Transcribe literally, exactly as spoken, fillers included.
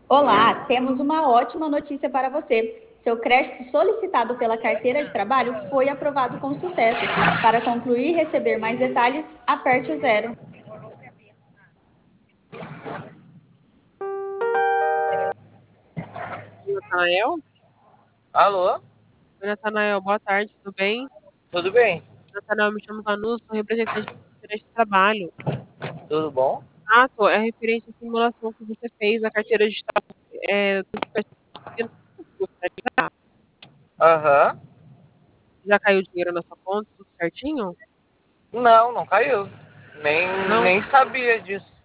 Olá, temos uma ótima notícia para você. Seu crédito solicitado pela carteira de trabalho foi aprovado com sucesso. Para concluir e receber mais detalhes, aperte o zero. Natanael? Alô? Oi, Natanael, boa tarde, tudo bem? Tudo bem? Natanael, me chamo Vanusa, sou representante da carteira de trabalho. Tudo bom? Ah, tô, é referente à simulação que você fez na carteira de trabalho. É, Aham. já caiu o dinheiro na sua conta, tudo certinho? Não, não caiu. Nem, Não? nem sabia disso.